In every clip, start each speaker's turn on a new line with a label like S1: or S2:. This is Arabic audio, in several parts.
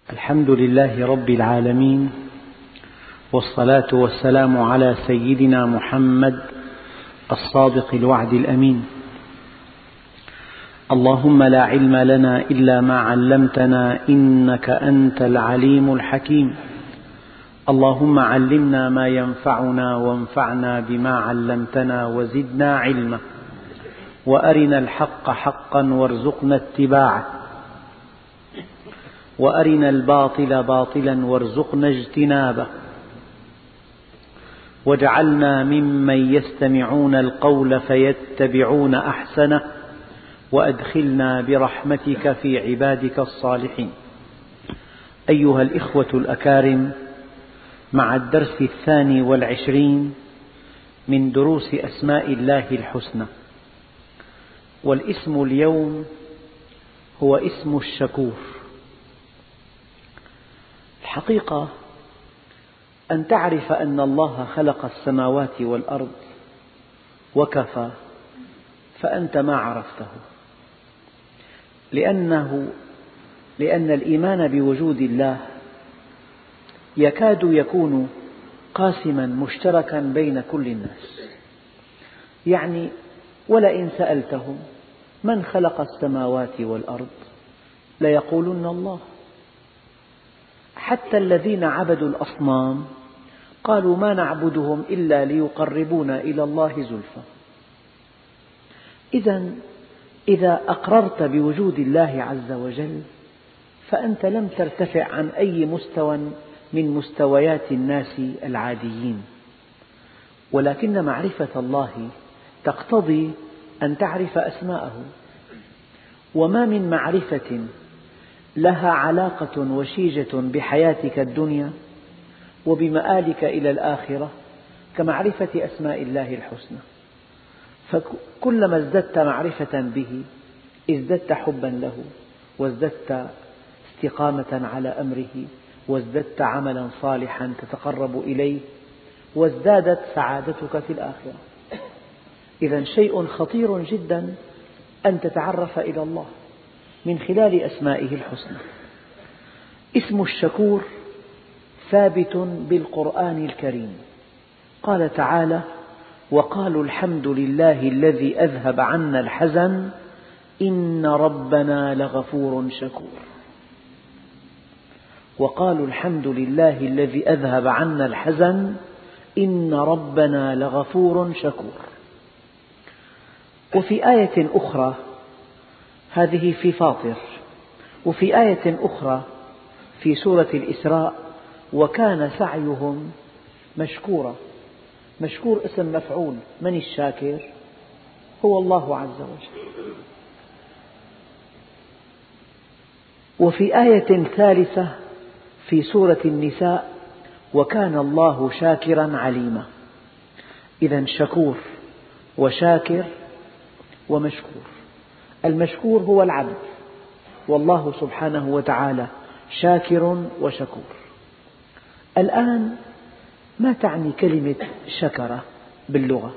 S1: الحمد لله رب العالمين، والصلاة والسلام على سيدنا محمد الصادق الوعد الأمين. اللهم لا علم لنا إلا ما علمتنا إنك أنت العليم الحكيم. اللهم علمنا ما ينفعنا وانفعنا بما علمتنا وزدنا علما، وأرنا الحق حقا وارزقنا اتباعه، وأرنا الباطل باطلا وارزقنا اجتنابه، واجعلنا ممن يستمعون القول فيتبعون أحسنه، وأدخلنا برحمتك في عبادك الصالحين. أيها الإخوة الأكارم، مع الدرس 22 من دروس أسماء الله الحسنى، والاسم اليوم هو اسم الشكور. الحقيقة أن تعرف أن الله خلق السماوات والأرض وكفى، فأنت ما عرفته، لأن الإيمان بوجود الله يكاد يكون قاسما مشتركا بين كل الناس. يعني ولئن سألتهم من خلق السماوات والأرض ليقولن الله. حتى الذين عبدوا الأصنام قالوا ما نعبدهم إلا ليقربونا إلى الله زلفى. إذا أقررت بوجود الله عز وجل فأنت لم ترتفع عن أي مستوى من مستويات الناس العاديين، ولكن معرفة الله تقتضي أن تعرف أسماءه، وما من معرفة لها علاقة وشيجة بحياتك الدنيا وبمآلك إلى الآخرة كمعرفة أسماء الله الحسنى. فكلما ازددت معرفة به ازددت حبا له، وازددت استقامة على أمره، وازددت عملا صالحا تتقرب إليه، وازدادت سعادتك في الآخرة. إذا شيء خطير جدا أن تتعرف إلى الله من خلال أسمائه الحسنى. اسم الشكور ثابت بالقرآن الكريم. قال تعالى: وقالوا الحمد لله الذي أذهب عنا الحزن إن ربنا لغفور شكور. وقالوا الحمد لله الذي أذهب عنا الحزن إن ربنا لغفور شكور. وفي آية أخرى، هذه في فاطر، وفي آية أخرى في سورة الإسراء: وكان سعيهم مشكورا. مشكور اسم مفعول، من الشاكر؟ هو الله عز وجل. وفي آية ثالثة في سورة النساء: وكان الله شاكرا عليما. إذا شكور وشاكر ومشكور. المشكور هو العبد، والله سبحانه وتعالى شاكر وشكور. الآن ما تعني كلمة شكر باللغة؟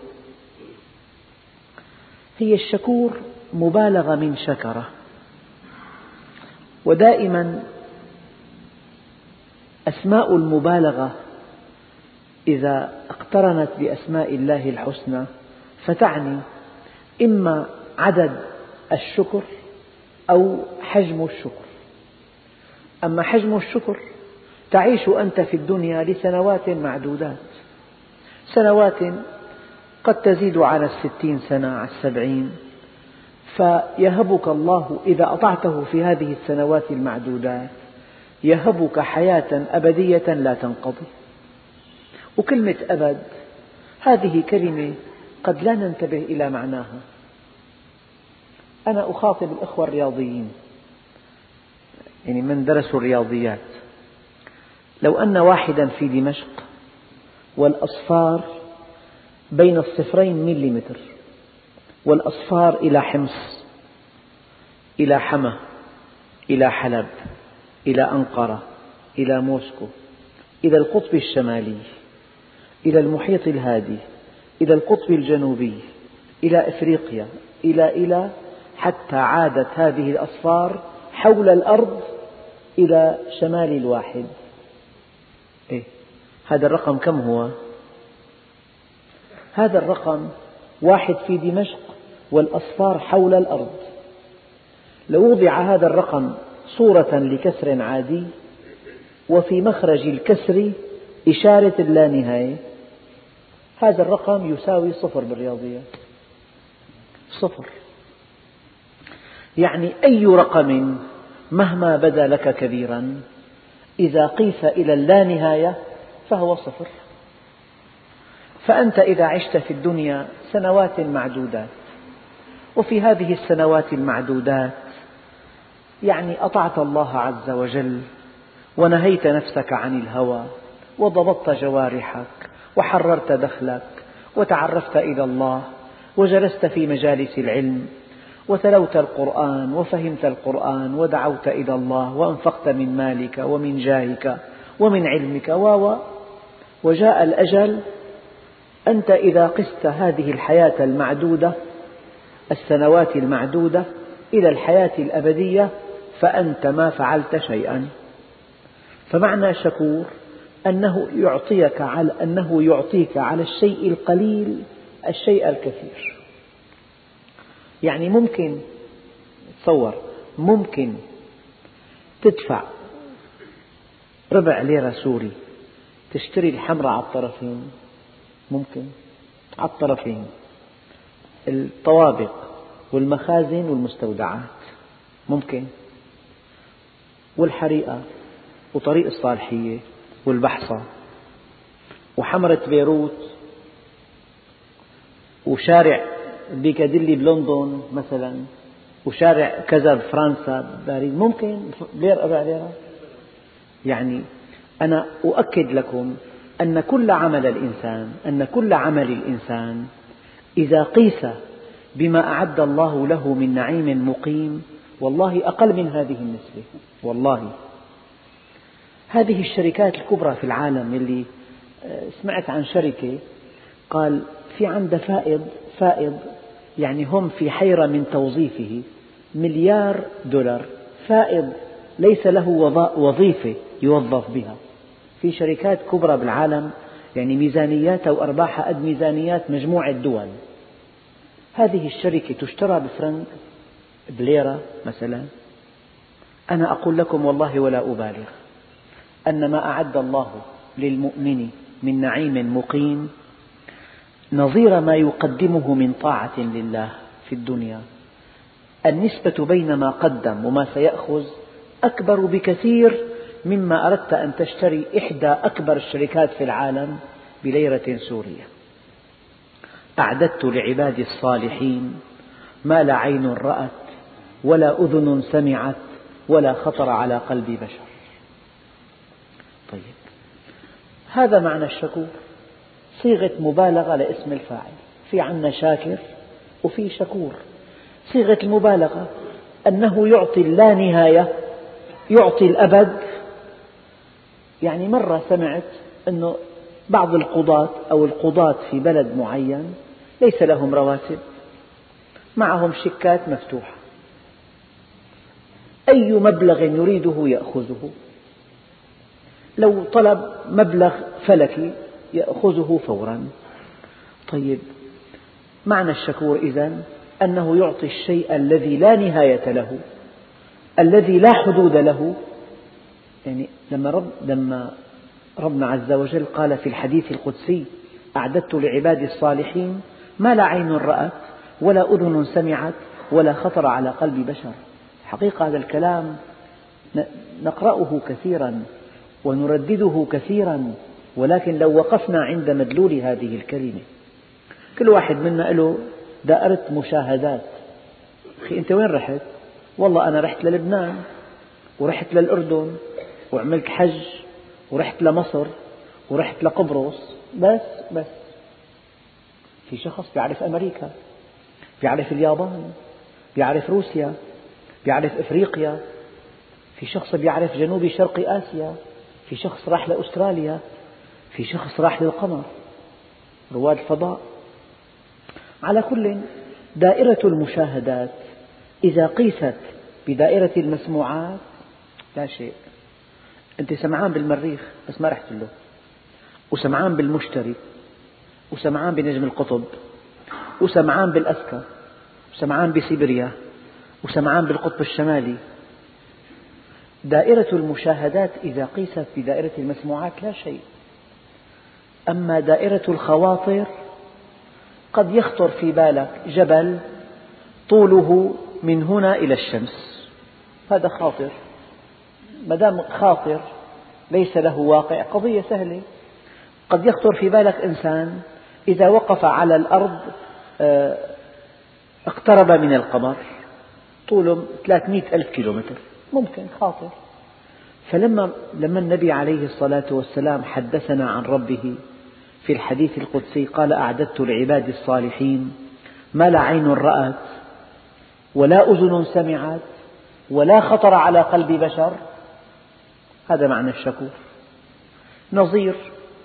S1: هي الشكور مبالغة من شكر، ودائما أسماء المبالغة إذا اقترنت بأسماء الله الحسنى فتعني إما عدد الشكر أو حجم الشكر. أما حجم الشكر تعيش أنت في الدنيا لسنوات معدودات، سنوات قد تزيد على 60 سنة، على 70، فيهبك الله إذا أطعته في هذه السنوات المعدودات يهبك حياة أبدية لا تنقضي. وكلمة أبد هذه كلمة قد لا ننتبه إلى معناها. أنا أخاطب الأخوة الرياضيين، يعني من درسوا الرياضيات. لو أن واحدا في دمشق والأصفار بين الصفرين مليمتر، والأصفار إلى حمص، إلى حما، إلى حلب، إلى أنقرة، إلى موسكو، إلى القطب الشمالي، إلى المحيط الهادي، إلى القطب الجنوبي، إلى إفريقيا، إلى حتى عادت هذه الأصفار حول الأرض إلى شمال الواحد. هذا الرقم كم هو؟ هذا الرقم 1 في دمشق والأصفار حول الأرض. لو وضع هذا الرقم صورة لكسر عادي وفي مخرج الكسر إشارة اللانهاية، هذا الرقم يساوي 0 بالرياضيات. 0. يعني أي رقم مهما بدا لك كبيرا إذا قيس إلى اللانهاية فهو 0. فأنت إذا عشت في الدنيا سنوات معدودات، وفي هذه السنوات المعدودات يعني أطعت الله عز وجل ونهيت نفسك عن الهوى وضبطت جوارحك وحررت دخلك وتعرفت إلى الله وجلست في مجالس العلم وتلوت القرآن وفهمت القرآن ودعوت إلى الله وأنفقت من مالك ومن جاهك ومن علمك وجاء الأجل. أنت إذا قست هذه الحياة المعدودة، السنوات المعدودة، إلى الحياة الأبدية فأنت ما فعلت شيئا. فمعنى شكور أنه يعطيك على الشيء القليل الشيء الكثير. يعني ممكن تدفع ربع ليرة سوري تشتري الحمرة على الطرفين، ممكن على الطرفين، الطوابق والمخازن والمستودعات، ممكن، والحريقة وطريق الصالحية والبحصة وحمرة بيروت وشارع بيكاديلي بلندن مثلا وشارع كذا بفرنسا باريس، ممكن ربع ليرة. يعني أنا أؤكد لكم أن كل عمل الإنسان إذا قيس بما أعد الله له من نعيم مقيم والله أقل من هذه النسبة. والله هذه الشركات الكبرى في العالم، اللي سمعت عن شركة قال في عندها فائض يعني هم في حيرة من توظيفه $1,000,000,000 فائض ليس له وظيفة يوظف بها. في شركات كبرى بالعالم يعني ميزانياتها وأرباحها قد ميزانيات مجموعة دول. هذه الشركة تشترى بفرنك بليرة مثلا. أنا أقول لكم والله ولا أبالغ أن ما أعد الله للمؤمن من نعيم مقيم نظير ما يقدمه من طاعة لله في الدنيا، النسبة بين ما قدم وما سيأخذ أكبر بكثير مما أردت أن تشتري إحدى أكبر الشركات في العالم بليرة سورية. أعددت لعبادي الصالحين ما لا عين رأت ولا أذن سمعت ولا خطر على قلب بشر. طيب، هذا معنى الشكور، صيغة مبالغة لاسم الفاعل. في عندنا شاكر وفي شكور. صيغة المبالغة أنه يعطي اللانهاية، يعطي الأبد. يعني مرة سمعت أنه بعض القضاة في بلد معين ليس لهم رواتب، معهم شيكات مفتوحة، أي مبلغ يريده يأخذه، لو طلب مبلغ فلكي يأخذه فورا. طيب، معنى الشكور إذن أنه يعطي الشيء الذي لا نهاية له، الذي لا حدود له. يعني لما ربنا عز وجل قال في الحديث القدسي أعددت لعبادي الصالحين ما لا عين رأت ولا أذن سمعت ولا خطر على قلب بشر. حقيقة هذا الكلام نقرأه كثيرا ونردده كثيرا، ولكن لو وقفنا عند مدلول هذه الكلمة، كل واحد منا له دائرة مشاهدات. أخي أنت وين رحت؟ والله أنا رحت للبنان ورحت للأردن وعملت حج ورحت لمصر ورحت لقبرص بس. في شخص يعرف أمريكا، يعرف اليابان، يعرف روسيا، يعرف إفريقيا، في شخص يعرف جنوب شرق آسيا، في شخص راح لأستراليا، في شخص راح للقمر، رواد الفضاء. على كل، دائرة المشاهدات إذا قيست بدائرة المسموعات لا شيء. أنت سمعان بالمريخ بس ما رحت له، وسمعان بالمشتري، وسمعان بنجم القطب، وسمعان بالأسكا، وسمعان بسيبيريا، وسمعان بالقطب الشمالي. دائرة المشاهدات إذا قيست بدائرة المسموعات لا شيء. أما دائرة الخواطر قد يخطر في بالك جبل طوله من هنا إلى الشمس، هذا خاطر. ما دام خاطر ليس له واقع، قضية سهلة. قد يخطر في بالك إنسان إذا وقف على الأرض اقترب من القمر، طوله 300 ألف كيلومتر، ممكن خاطر. فلما النبي عليه الصلاة والسلام حدثنا عن ربه في الحديث القدسي قال: أعددت لعبادي الصالحين ما لا عين رأت ولا أذن سمعت ولا خطر على قلب بشر. هذا معنى الشكور. نظير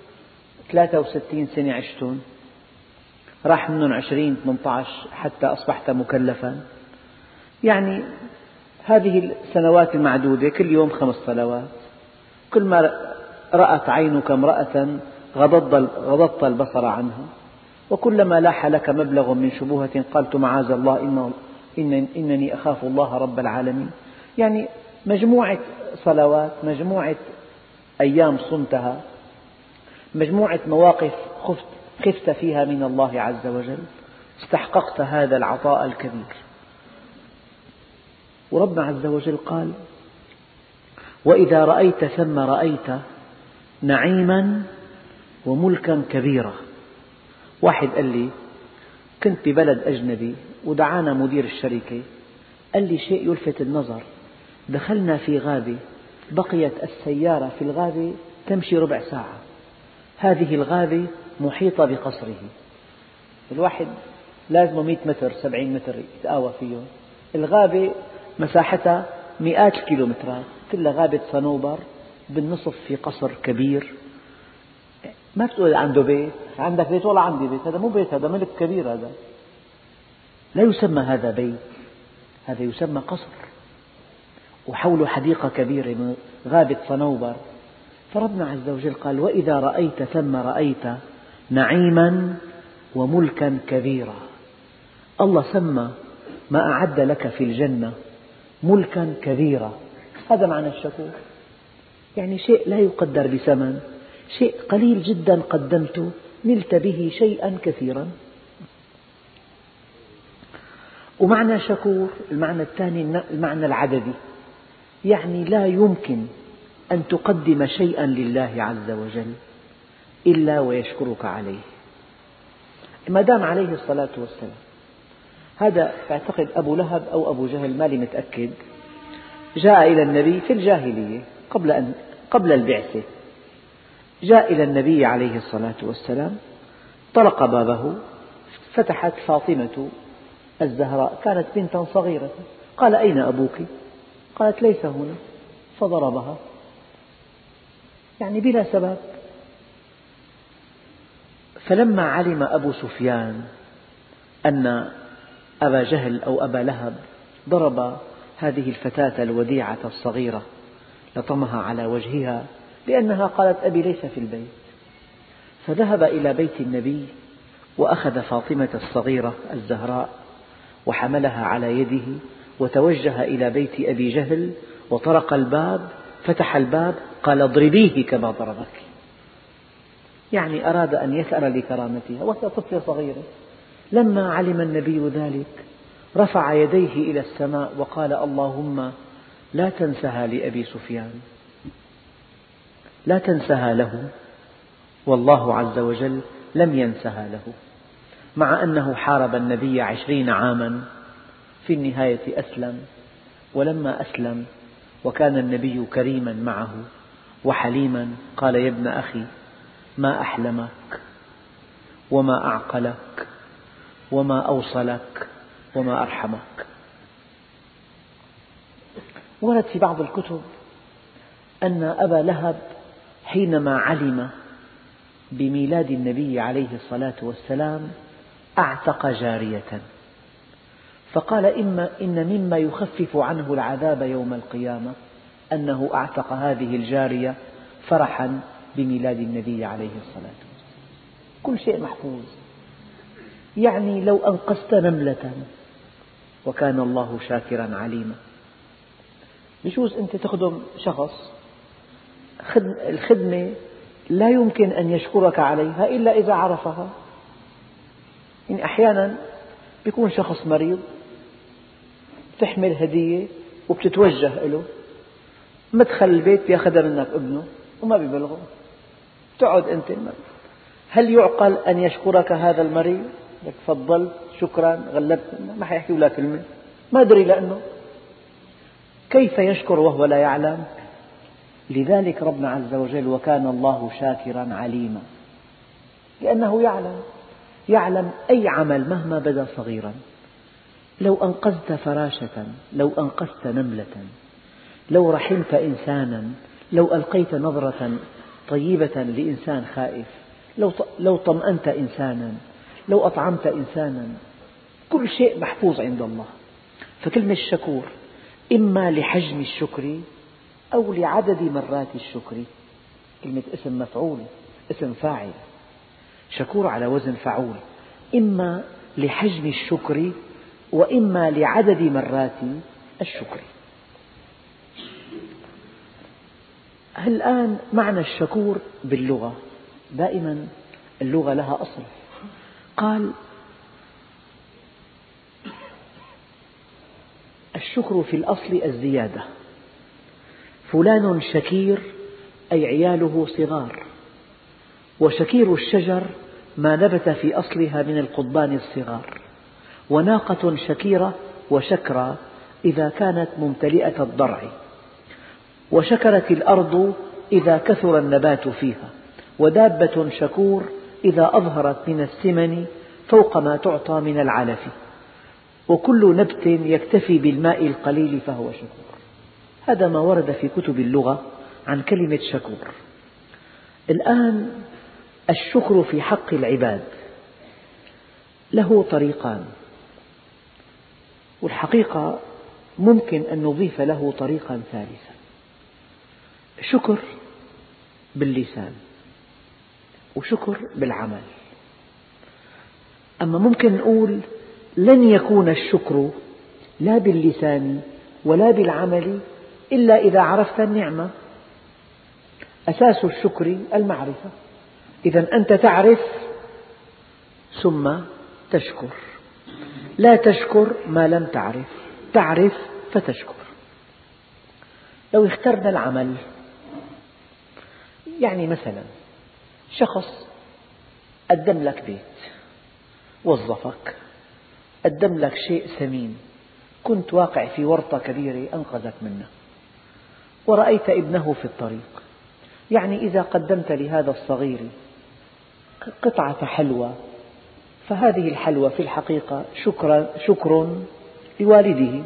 S1: 63 سنة عشتم، راح منهم 20-18 حتى أصبحت مكلفا، يعني هذه السنوات المعدودة كل يوم 5 صلوات، كل ما رأت عينك امرأة غضضت البصر عنها، وكلما لاح لك مبلغ من شبهة قلت معاذ الله إنني أخاف الله رب العالمين. يعني مجموعة صلوات، مجموعة أيام صمتها، مجموعة مواقف خفت فيها من الله عز وجل، استحققت هذا العطاء الكبير. وربنا عز وجل قال: وإذا رأيت ثم رأيت نعيما وملكا كبيرا. واحد قال لي كنت ببلد أجنبي ودعانا مدير الشركة، قال لي شيء يلفت النظر، دخلنا في غابة بقيت السيارة في الغابة تمشي ربع ساعة، هذه الغابة محيطة بقصره، الواحد لازمه 100 متر 70 متر يتآوى فيه. الغابة مساحتها مئات الكيلومترات، كلها غابة صنوبر، بالنصف في قصر كبير. ما بتقول عنده بيت، عندك بيت؟ ولا عندي بيت، هذا مو بيت، هذا ملك كبير. هذا لا يسمى هذا بيت، هذا يسمى قصر، وحوله حديقة كبيرة من غابة صنوبر. فربنا عز وجل قال: وإذا رأيت ثم رأيت نعيما وملكا كبيرا. الله سمى ما أعد لك في الجنة ملكا كبيرا. هذا معنى الشكور، يعني شيء لا يقدر بثمن، شيء قليل جدا قدمته نلت به شيئا كثيرا. ومعنى شكور المعنى الثاني المعنى العددي، يعني لا يمكن أن تقدم شيئا لله عز وجل إلا ويشكرك عليه. ما دام عليه الصلاة والسلام، هذا أعتقد أبو لهب أو أبو جهل ماني متأكد، جاء إلى النبي في الجاهلية قبل البعثة، جاء إلى النبي عليه الصلاة والسلام، طرق بابه، فتحت فاطمة الزهراء، كانت بنتا صغيرة، قال: أين أبوك؟ قالت: ليس هنا، فضربها، يعني بلا سبب. فلما علم أبو سفيان أن أبا جهل أو أبا لهب ضرب هذه الفتاة الوديعة الصغيرة لطمها على وجهها لأنها قالت: أبي ليس في البيت، فذهب إلى بيت النبي وأخذ فاطمة الصغيرة الزهراء وحملها على يده وتوجه إلى بيت أبي جهل وطرق الباب، فتح الباب، قال: اضربيه كما ضربك، يعني أراد أن يثأر لكرامتها وهي طفلة صغيرة. لما علم النبي ذلك رفع يديه إلى السماء وقال: اللهم لا تنسها لأبي سفيان، لا تنسها له. والله عز وجل لم ينسها له، مع أنه حارب النبي 20 عاما، في النهاية أسلم. ولما أسلم وكان النبي كريما معه وحليما، قال: يا ابن أخي، ما أحلمك وما أعقلك وما أوصلك وما أرحمك. ورد في بعض الكتب أن أبا لهب حينما علم بميلاد النبي عليه الصلاة والسلام أعتق جارية، فقال: إن مما يخفف عنه العذاب يوم القيامة أنه أعتق هذه الجارية فرحا بميلاد النبي عليه الصلاة والسلام. كل شيء محفوظ. يعني لو أنقذت نملة وكان الله شاكرا عليما. بجوز أنت تخدم شخص، الخدمة لا يمكن أن يشكرك عليها إلا إذا عرفها. يعني أحيانا يكون شخص مريض، تحمل هدية وبتتوجه له، مدخل البيت بياخذها منك ابنه وما بيبلغه، تقعد أنت. هل يعقل أن يشكرك هذا المريض؟ لك تفضل شكرا غلبت، ما حيحكي ولا كلمة، ما أدري لأنه كيف يشكر وهو لا يعلم؟ لذلك ربنا عز وجل وكان الله شاكرا عليما، لأنه يعلم أي عمل مهما بدا صغيرا. لو أنقذت فراشة، لو أنقذت نملة، لو رحمت إنسانا، لو ألقيت نظرة طيبة لإنسان خائف، لو طمأنت إنسانا، لو أطعمت إنسانا، كل شيء محفوظ عند الله. فكلمة الشكور إما لحجم الشكر أو لعدد مرات الشكر. كلمة اسم مفعول، اسم فاعل، شكور على وزن فعول، إما لحجم الشكر وإما لعدد مرات الشكر. الآن معنى الشكور باللغة، دائما اللغة لها أصل. قال الشكر في الأصل الزيادة، فلان شكير أي عياله صغار، وشكير الشجر ما نبت في أصلها من القضبان الصغار، وناقة شكيرة وشكرى إذا كانت ممتلئة الضرع، وشكرت الأرض إذا كثر النبات فيها، ودابة شكور إذا أظهرت من السمن فوق ما تعطى من العلف، وكل نبت يكتفي بالماء القليل فهو شكور. هذا ما ورد في كتب اللغة عن كلمة شكور. الآن الشكر في حق العباد له طريقان، والحقيقة ممكن أن نضيف له طريقا ثالثا. شكر باللسان وشكر بالعمل. أما ممكن نقول لن يكون الشكر لا باللسان ولا بالعمل إلا إذا عرفت النعمة. أساس الشكر المعرفة، إذا أنت تعرف ثم تشكر، لا تشكر ما لم تعرف، تعرف فتشكر. لو اخترنا العمل، يعني مثلا شخص قدم لك بيت، وظفك، قدم لك شيء ثمين، كنت واقع في ورطة كبيرة أنقذك منها، ورأيت ابنه في الطريق. يعني إذا قدمت لهذا الصغير قطعة حلوى، فهذه الحلوى في الحقيقة شكر لوالده،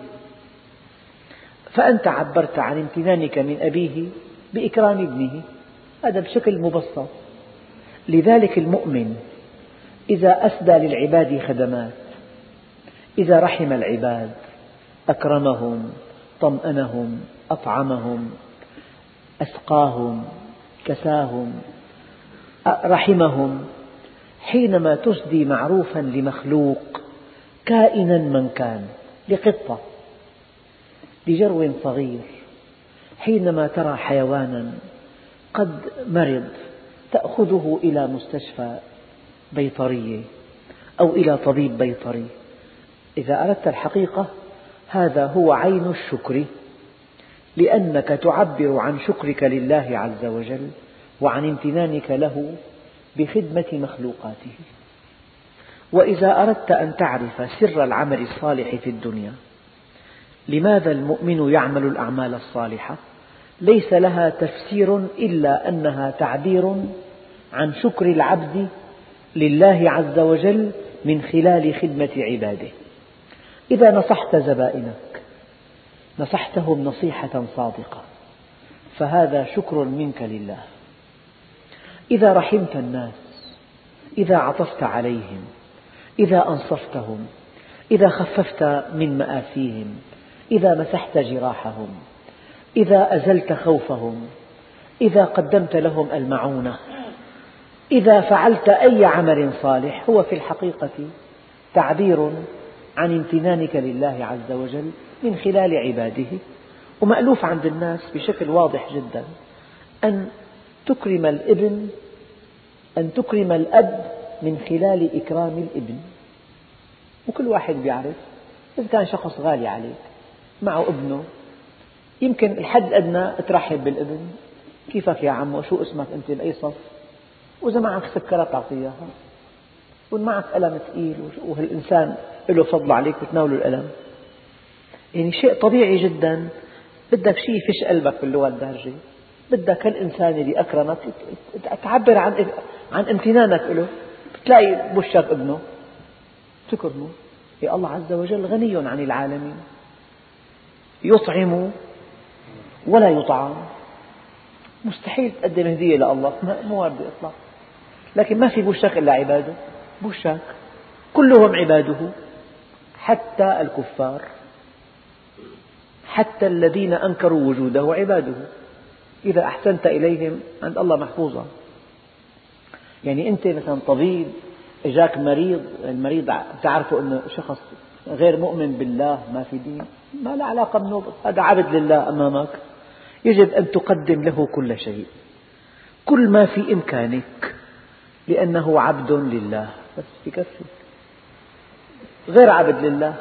S1: فأنت عبرت عن امتنانك من أبيه بإكرام ابنه، هذا بشكل مبسط. لذلك المؤمن إذا أسدى للعباد خدمات، إذا رحم العباد، أكرمهم، طمأنهم، أطعمهم، أسقاهم، كساهم، رحمهم، حينما تسدي معروفا لمخلوق كائنا من كان، لقطة، لجرو صغير، حينما ترى حيوانا قد مرض تأخذه إلى مستشفى بيطرية أو إلى طبيب بيطري، إذا أردت الحقيقة هذا هو عين الشكر، لأنك تعبر عن شكرك لله عز وجل وعن امتنانك له بخدمة مخلوقاته. وإذا أردت أن تعرف سر العمل الصالح في الدنيا، لماذا المؤمن يعمل الأعمال الصالحة؟ ليس لها تفسير إلا أنها تعبير عن شكر العبد لله عز وجل من خلال خدمة عباده. إذا نصحت زبائنك، نصحتهم نصيحة صادقة، فهذا شكر منك لله. إذا رحمت الناس، إذا عطفت عليهم، إذا أنصفتهم، إذا خففت من مآسيهم، إذا مسحت جراحهم، إذا أزلت خوفهم، إذا قدمت لهم المعونة، إذا فعلت أي عمل صالح، هو في الحقيقة تعبير عن امتنانك لله عز وجل من خلال عباده. ومألوف عند الناس بشكل واضح جدا أن تكرم الابن، أن تكرم الأب من خلال إكرام الابن. وكل واحد يعرف إذا كان شخص غالي عليك معه ابنه، يمكن الحد الأدنى ترحب بالابن، كيفك يا عمو، شو اسمك أنت، بأي صف، وإذا معك سكرة تعطيه إياها، وإن معك قلم ثقيل وهالإنسان له فضل عليك بتناوله القلم. يعني شيء طبيعي جدا. بدك شيء يفش قلبك باللغة الدارجة، بدك هالإنسان اللي أكرمك تعبر عن امتنانك له، بتلاقي بوشك ابنه تكرمه. يا الله عز وجل غني عن العالمين، يطعم ولا يطعم. مستحيل تقدم هدية لله، مو وارد إطلاقا. لكن ما في بوشك إلا عباده، بوشك كلهم عباده، حتى الكفار، حتى الذين أنكروا وجوده عباده. إذا أحسنت إليهم عند الله محفوظة. يعني أنت مثلا طبيب، إجاك مريض، المريض تعرفوا أنه شخص غير مؤمن بالله، ما في دين، ما له علاقة منه، هذا عبد لله أمامك، يجب أن تقدم له كل شيء، كل ما في إمكانك، لأنه عبد لله، بس يكفي. غير عبد لله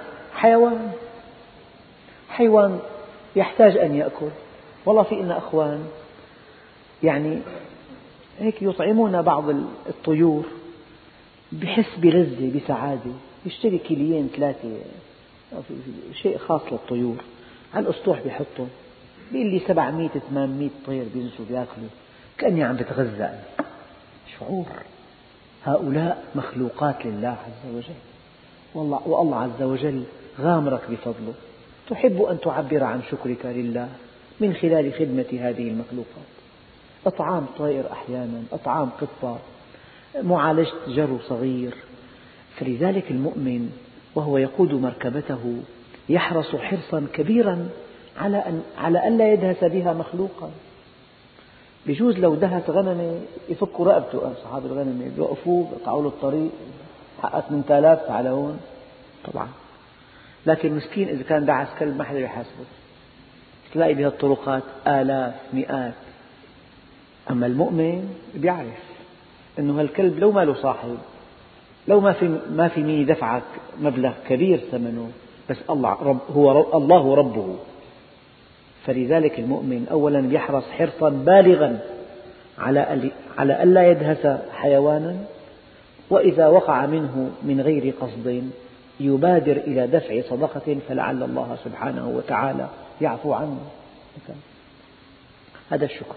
S1: حيوان يحتاج أن يأكل. والله في لنا أخوان يعني هيك يطعمون بعض الطيور، بحس بلذة بسعادة، يشتري كيلين 3 شيء خاص للطيور على الأسطوح بيحطه، بيقول لي 700 800 طير بينزلوا بياكلوا، كأني عم بتغذى. شعور هؤلاء مخلوقات لله عز وجل، والله عز وجل غامرك بفضله. تحب أن تعبر عن شكرك لله من خلال خدمة هذه المخلوقات، إطعام طائر أحيانا، إطعام قطة، معالجة جرو صغير. فلذلك المؤمن وهو يقود مركبته يحرص حرصا كبيرا على أن لا يدهس بها مخلوقا. بجوز لو دهس غنمة يفكوا رقبته أصحاب الغنمة، بيوقفوه بيقطعوا له الطريق، حقك من 3000 تعال هون طبعا. لكن مسكين إذا كان دعس كلب ما حدا يحاسبه، تلاقي بهالطرقات آلاف مئات. أما المؤمن بيعرف أنه هالكلب لو ما له صاحب، لو ما في مين يدفعك مبلغ كبير ثمنه، بس الله ربه. فلذلك المؤمن أولا يحرص حرصا بالغا على ألا يدهس حيوانا، وإذا وقع منه من غير قصد يبادر إلى دفع صدقة فلعل الله سبحانه وتعالى يعفو عنه. هذا الشكر.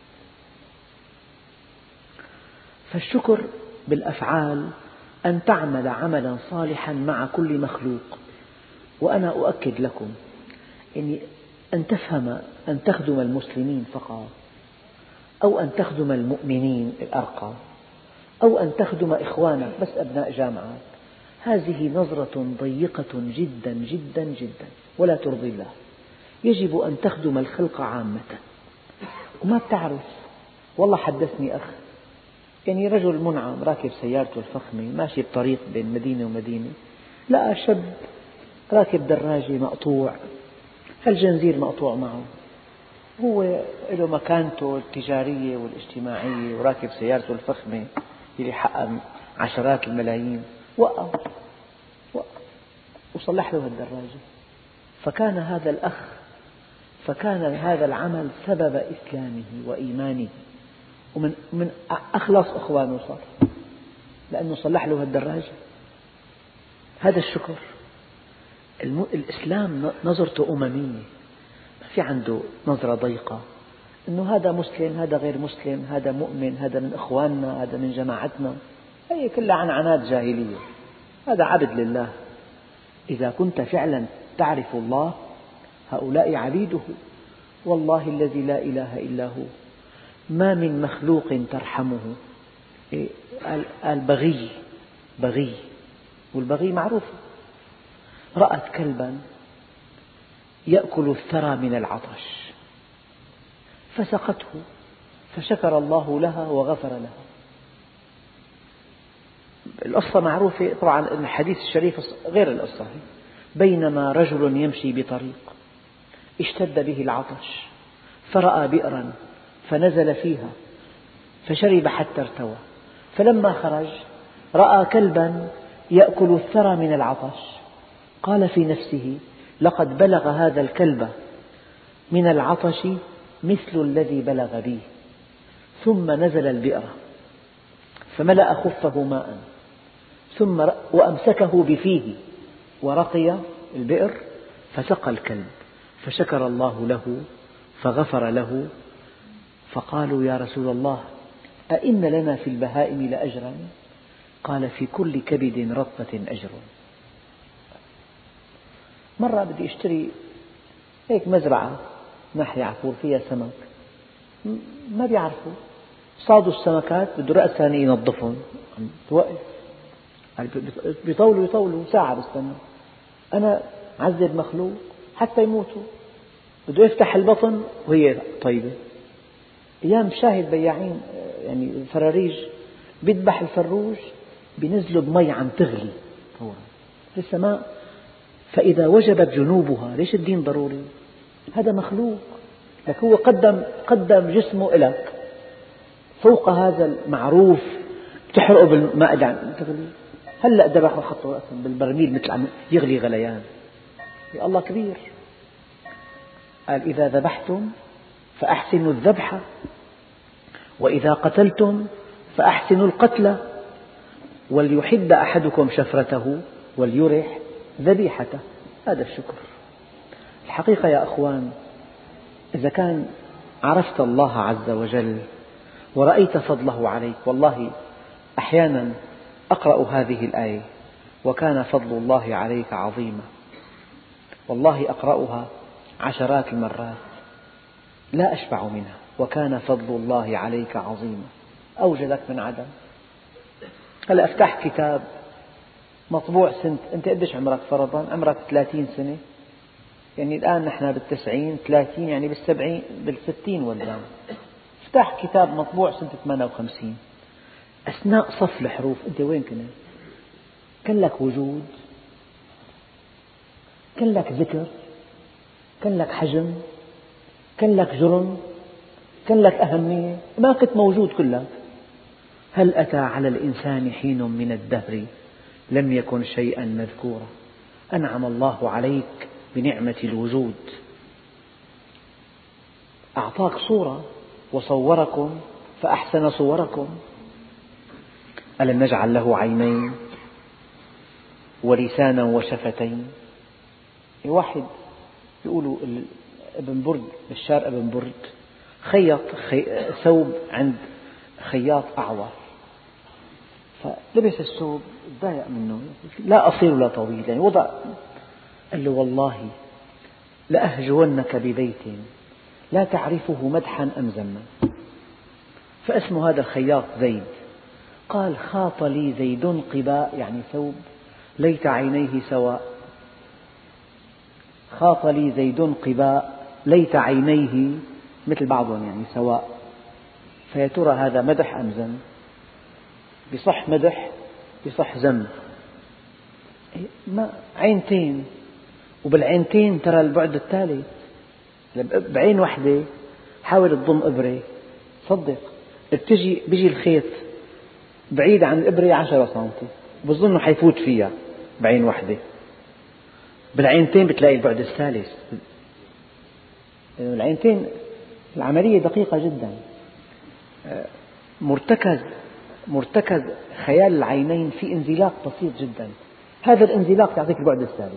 S1: فالشكر بالأفعال أن تعمل عملا صالحا مع كل مخلوق. وأنا أؤكد لكم أن تفهم أن تخدم المسلمين فقط، أو أن تخدم المؤمنين الأرقى، أو أن تخدم إخوانك بس أبناء جامعة، هذه نظرة ضيقة جدا جدا جدا ولا ترضي الله. يجب أن تخدم الخلق عامة. وما بتعرف، والله حدثني أخ، يعني رجل منعم راكب سيارته الفخمة ماشي بطريق بين مدينة ومدينة، لقى شاب راكب دراجة مقطوع، هالجنزير مقطوع معه، هو له مكانته التجارية والاجتماعية وراكب سيارته الفخمة اللي حقها عشرات الملايين، وقف وصلح له الدراجة. فكان هذا العمل سبب إسلامه وإيمانه، ومن أخلص أخوانه صار، لأنه صلح له الدراجة. هذا الشكر. الإسلام نظرته أممية، ما في عنده نظرة ضيقة أنه هذا مسلم هذا غير مسلم، هذا مؤمن هذا من إخواننا هذا من جماعتنا، هي كلها عنعنات جاهلية. هذا عبد لله. إذا كنت فعلا تعرف الله هؤلاء عبيده، والله الذي لا إله إلا هو ما من مخلوق ترحمه. البغي بغي، والبغي معروف، رأت كلبا يأكل الثرى من العطش، فسقته فشكر الله لها وغفر لها. القصة معروفة طبعا، الحديث الشريف غير القصة. بينما رجل يمشي بطريق اشتد به العطش فرأى بئرا فنزل فيها فشرب حتى ارتوى، فلما خرج رأى كلبا يأكل الثرى من العطش، قال في نفسه لقد بلغ هذا الكلب من العطش مثل الذي بلغ بي، ثم نزل البئر فملأ خفه ماء ثم وأمسكه بفيه ورقي البئر فسقى الكلب فشكر الله له فغفر له. فقالوا يا رسول الله أئن لنا في البهائم لأجرا؟ قال في كل كبد رطبة أجر. مرة بدي أشتري هيك مزرعة ناحية عفور فيها سمك، ما بيعرفوا صادوا السمكات بده رأس ثاني ينظفهم، توقف بيطولوا ساعة بستنى. أنا عذب مخلوق حتى يموتوا، بده يفتح البطن وهي طيبة. أيام شاهد بياعين يعني فراريج بيذبح الفروج بينزلوا بمي عم تغلي فورا لسه ما، فإذا وجبت جنوبها ليش الدين ضروري؟ هذا مخلوق لك، هو قدم جسمه إلك فوق هذا المعروف، بتحرقه بالماء اللي عم تغلي. هلأ ذبحوا وحطوا رأسا بالبرميل مثل عم يغلي غليان. يا الله كبير. قال إذا ذبحتم فأحسنوا الذبح وإذا قتلتم فأحسنوا القتل وليحد أحدكم شفرته وليرح ذبيحته. هذا الشكر. الحقيقة يا أخوان، إذا كان عرفت الله عز وجل ورأيت فضله عليك، والله أحيانا أقرأ هذه الآية وكان فضل الله عليك عظيما، والله أقرأها عشرات المرات لا أشبع منها، وكان فضل الله عليك عظيما، أوجدك من عدم. هلأ افتح كتاب مطبوع سنة، أنت قديش عمرك فرضا؟ عمرك 30 سنة، يعني الآن نحن بال90، 30 يعني بال70 بال60 والآن. افتح كتاب مطبوع سنة 58، أثناء صف الحروف أنت وين كنت؟ كان لك وجود؟ كان لك ذكر؟ كان لك حجم؟ كان لك جرم؟ كان لك أهمية؟ ما كنت موجود كلك. هل أتى على الإنسان حين من الدهر لم يكن شيئا مذكورا؟ أنعم الله عليك بنعمة الوجود، أعطاك صورة وصوركم فأحسن صوركم. ألم نجعل له عينين ولسانا وشفتين؟ واحد يقولوا ابن برد بشار ابن برد خيط ثوب عند خياط أعور، فلبس الثوب تضايق منه، لا قصير ولا طويل يعني وضع، قال له والله لأهجونك ببيت لا تعرفه مدحا أم ذما. فاسم هذا الخياط زيد. قال خاط لي زيد قباء يعني ثوب ليت عينيه سواء، خاط لي زيد قباء ليت عينيه مثل بعضهم يعني سواء. فيا ترى هذا مدح أم ذم؟ بصح مدح بصح ذم. عينتين وبالعينتين ترى البعد الثالث. بعين واحدة حاول تضم إبرة، صدق بيجي الخيط بعيد عن الإبرة 10 سنتي بظنه حيفوت فيها بعين واحدة، بالعينتين بتلاقي البعد الثالث. العينتين العملية دقيقة جدا. مرتكز خيال العينين في انزلاق بسيط جدا، هذا الانزلاق يعطيك البعد الثالث.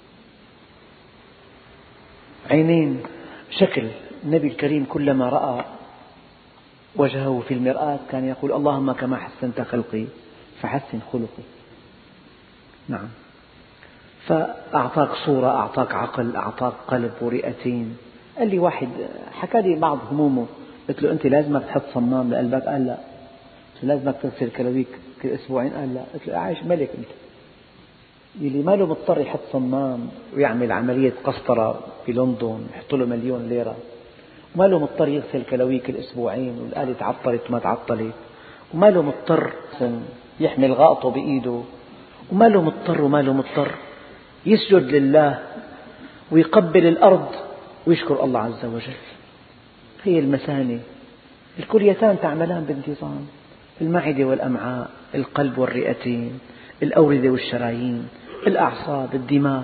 S1: عينين شكل. النبي الكريم كلما رأى وجهه في المرآة كان يقول اللهم كما حسنت خلقي فحسن خلقي. نعم، فأعطاك صورة، أعطاك عقل، أعطاك قلب ورئتين. قال لي واحد حكى لي بعض همومه، قلت له أنت لازمك تحط صمام لقلبك؟ قال لا. قلت له لازمك تغسل كلاويك كل أسبوعين؟ قال لا. قلت له عايش ملك أنت. اللي ما له مضطر يحط صمام ويعمل عملية قسطرة في لندن يحط له 1,000,000 ليرة وما له مضطر يغسل كلاويك الأسبوعين والآلة تعطلت وما تعطلت، وما له مضطر يحمل غائطه بإيده، وما له مضطر يسجد لله ويقبل الأرض ويشكر الله عز وجل. هي المثانة الكليتان تعملان بانتظام، المعدة والأمعاء، القلب والرئتين، الأوردة والشرايين، الأعصاب، الدماغ.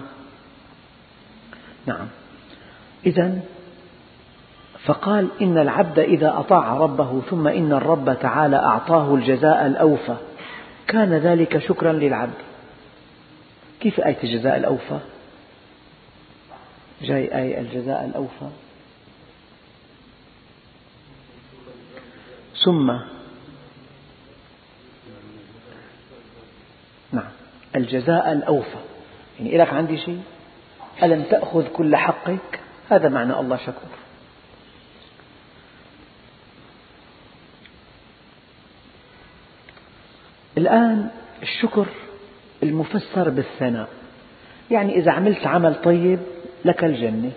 S1: نعم. إذن فقال إن العبد إذا أطاع ربه ثم إن الرب تعالى أعطاه الجزاء الأوفى كان ذلك شكرا للعبد. كيف آية الجزاء الأوفى؟ جاي آية الجزاء الأوفى ثم نعم الجزاء الأوفى، يعني لك عندي شيء ألم تأخذ كل حقك، هذا معنى الله شكور. الآن الشكر المفسر بالثناء، يعني إذا عملت عمل طيب لك الجنة،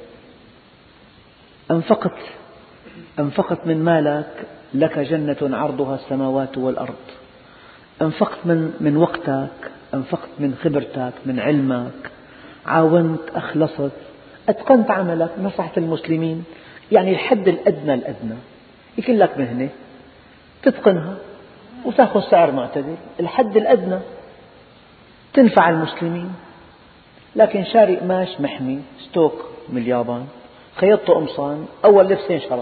S1: أنفقت من مالك لك جنة عرضها السماوات والأرض، أنفقت من وقتك، أنفقت من خبرتك، من علمك، عاونت، أخلصت، أتقنت عملك، نصحت المسلمين، يعني الحد الأدنى يكون لك مهنة تتقنها وتأخذ سعر معتدل، الحد الأدنى تنفع المسلمين. لكن شاري قماش محمي ستوك من اليابان، خيطته قمصان، أول لبسين شرط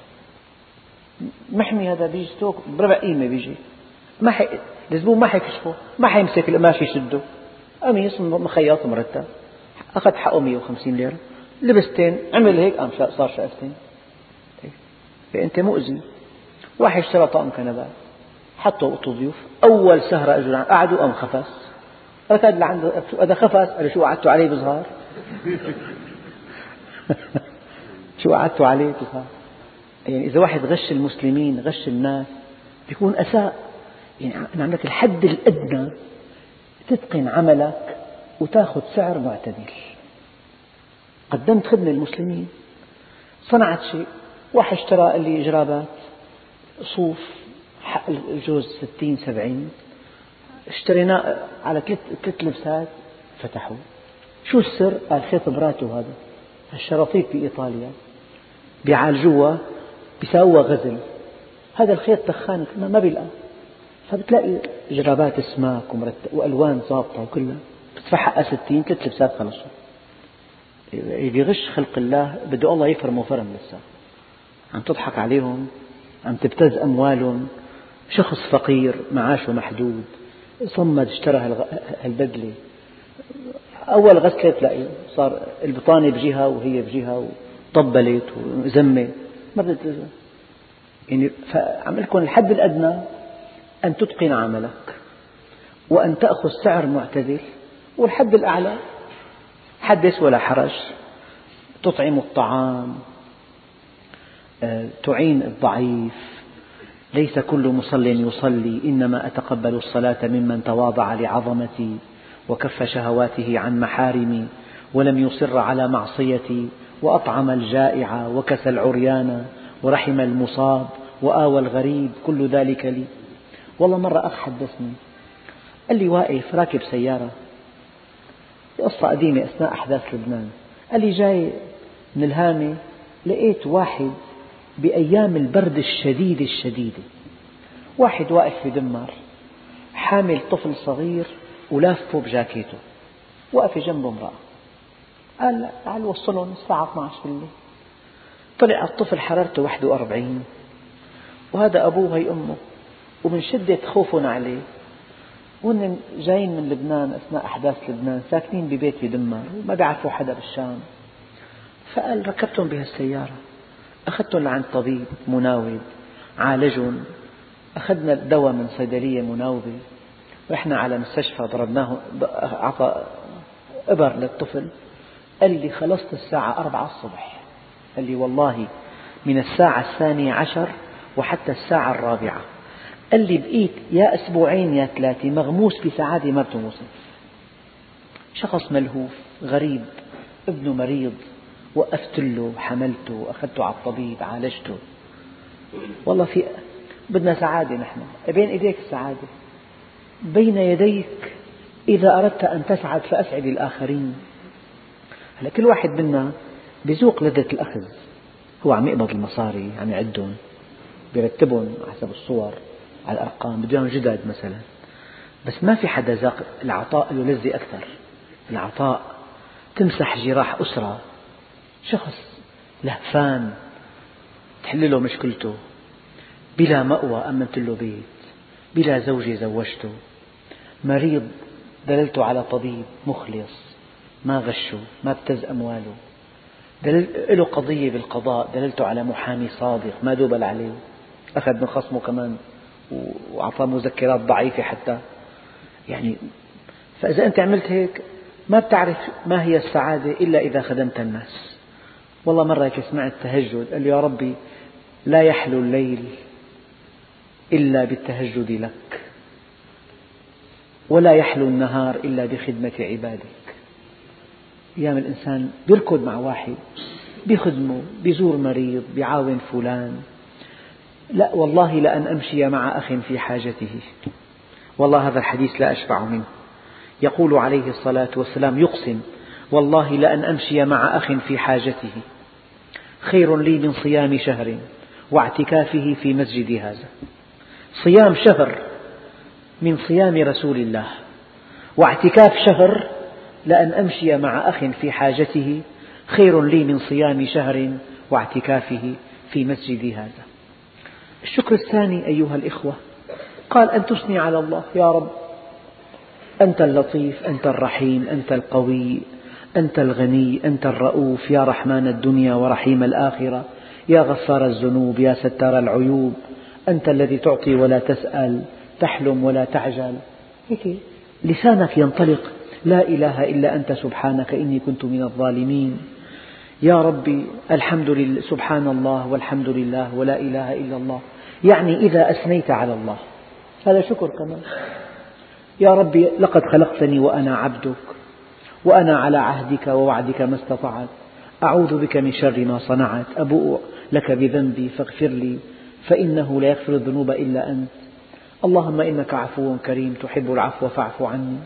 S1: محمي، هذا بيجي ستوك بربع قيمة، بيجي الزبون ما حيكشفه، ما حيمسك القماش يشده، قميص مخيط مرتب أخذ حقه 150 ليرة، لبستين عمل هيك قام صار شقفتين. أنت مؤذي. واحد اشترى طقم كنبات حطه وقت ضيوف، أول سهرة أجوا قعدوا قام خفس، ركض لعنده، هذا خفس، قال شو قعدتوا عليه بصغار؟ شو قعدتوا عليه بصغار؟ يعني إذا واحد غش المسلمين، غش الناس، بيكون أساء. يعني عندك الحد الأدنى تتقن عملك وتأخذ سعر معتدل. قدمت خدمة للمسلمين، صنعت شيء، واحد اشترى لي جرابات صوف حق الجوز 60-70، اشتريناه على 3 لبسات، فتحوا شو السر؟ قال خيط براته، هذا الشراطيط بإيطاليا بيعالجوها بيساووها غزل، هذا الخيط تخان ما بيلقى، فبتلاقي جرابات سماك وألوان ضابطة وكلها، بتدفع حقها 60، 3 لبسات خلصوا. اللي بيغش خلق الله بده الله يفرمه فرم، لسه عم تضحك عليهم، عم تبتز أموالهم. شخص فقير معاشه محدود صمد اشترى هالبدلة، أول غسلة تلاقي صار البطانة بجهة وهي بجهة وطبلت وزمت، ما بدها يعني. فعملكم الحد الأدنى أن تتقن عملك وأن تأخذ سعر معتدل، والحد الأعلى حدث ولا حرج، تطعم الطعام، تعين الضعيف. ليس كل مصل يصلي، إنما أتقبل الصلاة ممن تواضع لعظمتي وكف شهواته عن محارمي ولم يصر على معصيتي وأطعم الجائع وكسى العريان ورحم المصاب وآوى الغريب، كل ذلك لي. والله مرة أخ حدثني، قال لي واقف راكب سيارة، قصة قديمة أثناء أحداث لبنان، قال لي جاي من الهامة لقيت واحد بأيام البرد الشديدة، واحد واقف في دمر حامل طفل صغير ولافه بجاكيته، واقف جنبه امرأة، قال لا تعال وصلهم الساعة 12 بالليل. طلع الطفل حرارته 41 وهذا أبوه هي أمه، ومن شدة خوفهم عليه وهن جايين من لبنان أثناء أحداث لبنان، ساكنين ببيت في دمر وما بيعرفوا حدا بالشام، فقال ركبتهم بهالسيارة، أخذتهم لعند طبيب مناوب عالجهم، أخذنا الدواء من صيدلية مناوبة، رحنا على مستشفى ضربناه، أعطى إبر للطفل. قال لي خلصت الساعة 4 الصبح، قال لي والله من الساعة 12 وحتى الساعة 4، قال لي بقيت يا أسبوعين يا 3 مغموس بسعادة ما بتنوصف. شخص ملهوف غريب، ابنه مريض وقفت له، حملته، أخذته على الطبيب، عالجته. والله بدنا سعادة نحن، بين إيديك السعادة، بين يديك. إذا أردت أن تسعد فأسعد الآخرين. هلا كل واحد منا بذوق لذة الأخذ، هو عم يقبض المصاري، عم يعدهم، بيرتبهم حسب الصور على الأرقام، بده إياهم جدد مثلا. بس ما في حدا ذاق العطاء له لذة أكثر. العطاء تمسح جراح أسرة، شخص لهفان تحل له مشكلته، بلا مأوى أمنت له بيت، بلا زوجة زوجته، مريض دللته على طبيب مخلص ما غشه ما ابتز أمواله، له قضية بالقضاء دللته على محامي صادق ما دوبل عليه، أخذ من خصمه كمان وأعطاه مذكرات ضعيفة حتى. يعني فإذا أنت عملت هيك ما بتعرف ما هي السعادة إلا إذا خدمت الناس. والله مرة هيك سمعت تهجد، قال يا ربي لا يحلو الليل إلا بالتهجد لك، ولا يحلو النهار إلا بخدمة عبادك. أيام الإنسان بيركض مع واحد، بيخدمه، بيزور مريض، بيعاون فلان. لا والله لأن أمشي مع أخ في حاجته. والله هذا الحديث لا أشبع منه. يقول عليه الصلاة والسلام يقسم والله لأن أمشي مع أخ في حاجته خير لي من صيام شهر واعتكافه في مسجد هذا. صيام شهر من صيام رسول الله، واعتكاف شهر، لأن أمشي مع أخ في حاجته خير لي من صيام شهر واعتكافه في مسجد هذا. الشكر الثاني أيها الإخوة قال أن تثني على الله. يا رب أنت اللطيف، أنت الرحيم، أنت القوي، أنت الغني، أنت الرؤوف، يا رحمن الدنيا ورحيم الآخرة، يا غفار الذنوب، يا ستار العيوب، أنت الذي تعطي ولا تسأل، تحلم ولا تعجل. هيك لسانك ينطلق لا إله إلا أنت سبحانك إني كنت من الظالمين. يا ربي الحمد لله، سبحان الله والحمد لله ولا إله إلا الله. يعني إذا أثنيت على الله هذا شكر كمان. يا ربي لقد خلقتني وأنا عبدك، وأنا على عهدك ووعدك ما استطعت، أعوذ بك من شر ما صنعت، أبوء لك بذنبي فاغفر لي فإنه لا يغفر الذنوب إلا أنت. اللهم إنك عفو كريم تحب العفو فاعف عني.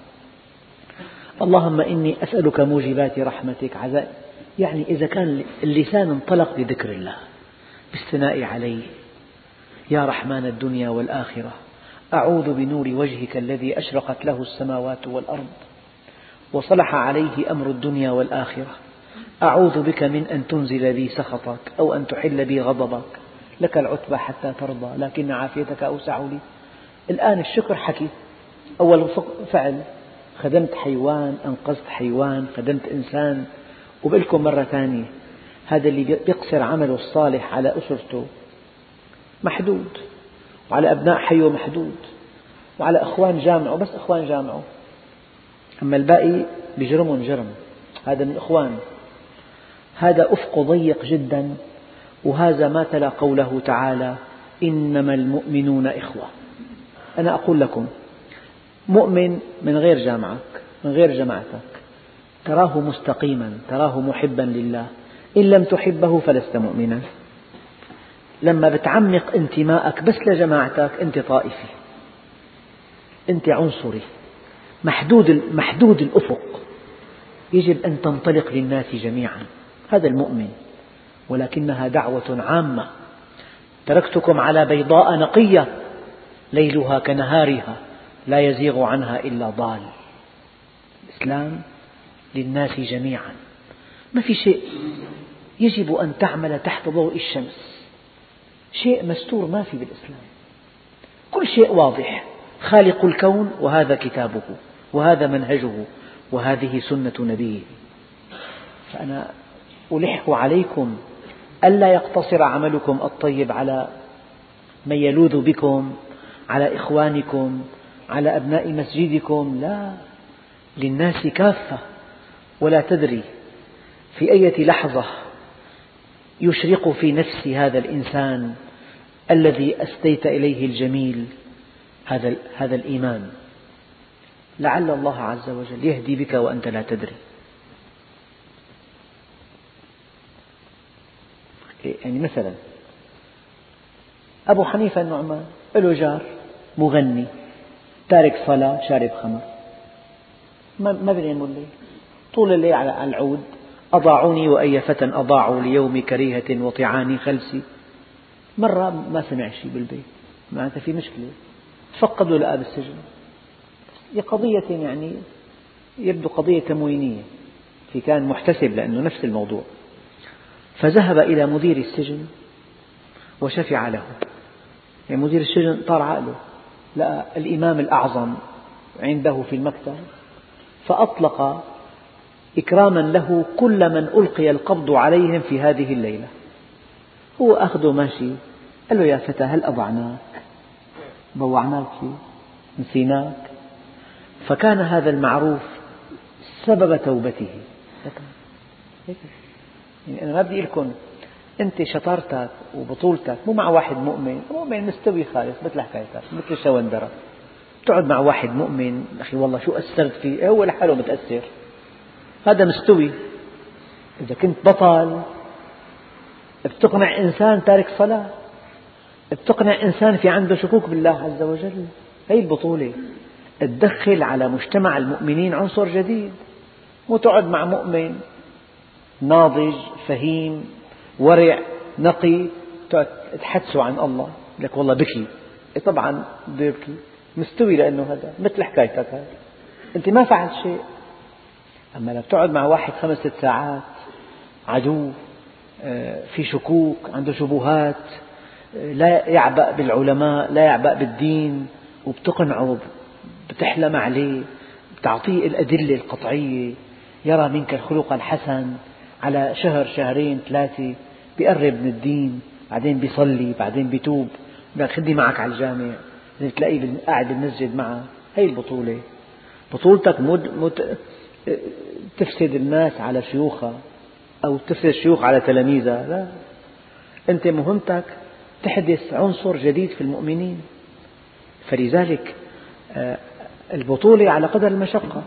S1: اللهم إني أسألك موجبات رحمتك يعني إذا كان اللسان انطلق بذكر الله بالثناء عليه، يا رحمن الدنيا والآخرة، أعوذ بنور وجهك الذي أشرقت له السماوات والأرض وصلح عليه أمر الدنيا والآخرة، أعوذ بك من أن تنزل بي سخطك أو أن تحل بي غضبك، لك العتبى حتى ترضى لكن عافيتك أوسع لي. الآن الشكر حكي، أول فعل خدمت حيوان، أنقذت حيوان، خدمت إنسان. وبقول لكم مرة ثانية هذا اللي بيقصر عمله الصالح على أسرته محدود، وعلى أبناء حيه محدود، وعلى أخوان جامعه بس أخوان جامعه، أما الباقي بجرمهم جرم. هذا من الإخوان، هذا أفق ضيق جدا. وهذا ما تلا قوله تعالى إنما المؤمنون إخوة. أنا أقول لكم مؤمن من غير جامعك من غير جماعتك تراه مستقيما، تراه محبا لله، إن لم تحبه فلست مؤمنا. لما بتعمق انتماءك بس لجماعتك أنت طائفي، أنت عنصري، محدود الأفق. يجب أن تنطلق للناس جميعا، هذا المؤمن. ولكنها دعوة عامة. تركتكم على بيضاء نقية ليلها كنهارها لا يزيغ عنها إلا ضال. الإسلام للناس جميعا، ما في شيء يجب أن تعمل تحت ضوء الشمس، شيء مستور ما في بالإسلام، كل شيء واضح. خالق الكون وهذا كتابه وهذا منهجه وهذه سنة نبيه. فأنا ألح عليكم ألا يقتصر عملكم الطيب على من يلوذ بكم، على إخوانكم، على أبناء مسجدكم، لا، للناس كافة. ولا تدري في أي لحظة يشرق في نفس هذا الإنسان الذي أسديت إليه الجميل هذا الإيمان، لعل الله عز وجل يهدي بك وأنت لا تدري. يعني مثلا أبو حنيفة النعمان له جار مغني تارك صلاة شارب خمر، ما بينام الليل، طول الليل على العود. أضاعوني وأي فتى أضاعوا ليوم كريهة وطعاني خلسي. مرة ما سمع شيء بالبيت، معناتها في مشكلة، فقدوا لقاه بالسجن. لقضية يعني يبدو قضية تموينية، في كان محتسب لأنه نفس الموضوع، فذهب إلى مدير السجن وشفع له. يعني مدير السجن طار عقله، لقى الإمام الأعظم عنده في المكتب، فأطلق إكراما له كل من ألقي القبض عليهم في هذه الليلة. هو أخذه ماشي، قال له: يا فتى، هل أضعناك؟ بوعناك شيء؟ نسيناك؟ فكان هذا المعروف سبب توبته. يعني أنا ما بدي أقول لكم أنت شطارتك وبطولتك مو مع واحد مؤمن مستوي خالص، مثل حكايتك مثل الشوندرة. تقعد مع واحد مؤمن، أخي والله شو أثرت فيه، هو لحاله متأثر، هذا مستوي. إذا كنت بطل بتقنع إنسان تارك صلاة، بتقنع إنسان في عنده شكوك بالله عز وجل. هي البطولة، تدخل على مجتمع المؤمنين عنصر جديد. مو تقعد مع مؤمن ناضج فهيم ورع نقي تحدثه عن الله، لك والله بكي. طبعا بده يبكي، مستوي، لأنه هذا مثل حكايتك، هذا أنت ما فعلت شيء. أما لو تقعد مع واحد 5-6 ساعات عدو، في شكوك، عنده شبهات، لا يعبأ بالعلماء، لا يعبأ بالدين، وبتقنعه، بتحلم عليه، بتعطيه الأدلة القطعية، يرى منك الخلق الحسن، على شهر 2-3 بيقرب من الدين، بعدين بيصلي، بعدين بيتوب، خذني معك على الجامع، تلاقيه قاعد بالمسجد معه. هي البطولة. بطولتك مو تفسد الناس على شيوخها أو تفسد الشيوخ على تلاميذها، لا، أنت مهمتك تحدث عنصر جديد في المؤمنين. فلذلك البطولة على قدر المشقة.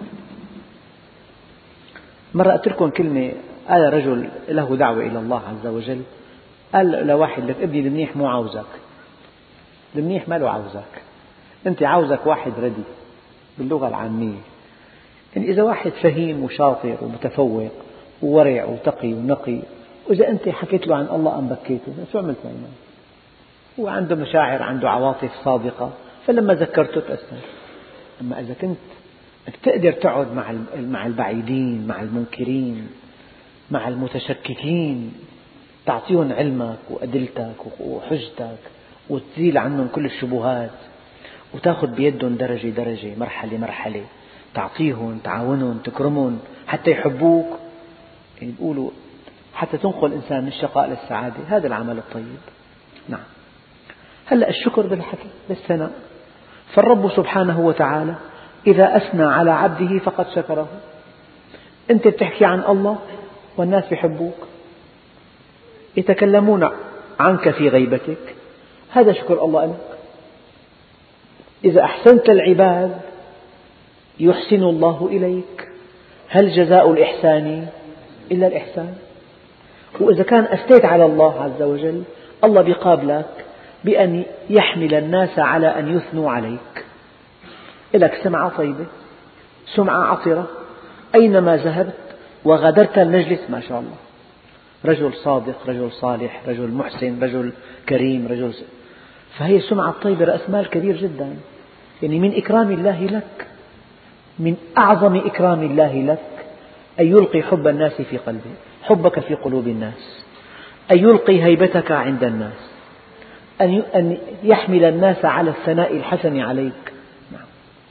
S1: مرة قلت لكم كلمة، قال رجل له دعوة إلى الله عز وجل، قال لواحد: لك ابني المنيح مو عاوزك، المنيح ما له عاوزك، أنت عاوزك واحد ردي باللغة العامية. يعني إذا واحد فهيم وشاطر ومتفوق وورع وتقي ونقي، وإذا أنت حكيت له عن الله أم بكيته، شو عملت معه؟ هو عنده مشاعر، عنده عواطف صادقة، فلما ذكرته تأثر. أما إذا كنت بتقدر تقعد مع البعيدين، مع المنكرين، مع المتشككين، تعطيهم علمك وأدلتك وحجتك وتزيل عنهم كل الشبهات، وتأخذ بيدهم درجة درجة، مرحلة مرحلة، تعطيهم، تعاونهم، تكرمهم حتى يحبوك. يعني بيقولوا حتى تنقل الإنسان من الشقاء للسعادة، هذا العمل الطيب. نعم. هلأ الشكر بالحكي بالثناء، فالرب سبحانه وتعالى إذا أثنى على عبده فقد شكره. أنت بتحكي عن الله والناس يحبوك، يتكلمون عنك في غيبتك، هذا شكر الله لك. إذا أحسنت العباد يحسن الله إليك، هل جزاء الإحسان إلا الإحسان؟ وإذا كان أثنيت على الله عز وجل، الله بيقابلك بأن يحمل الناس على أن يثنوا عليك. لك سمعة طيبة، سمعة عطرة، أينما ذهبت وغادرت المجلس ما شاء الله، رجل صادق، رجل صالح، رجل محسن، رجل كريم، فهي السمعة الطيبة رأس مال كبير جدا. يعني من إكرام الله لك، من أعظم إكرام الله لك أن يلقي حب الناس في قلبك، حبك في قلوب الناس، أن يلقي هيبتك عند الناس، أن يحمل الناس على الثناء الحسن عليك. نعم.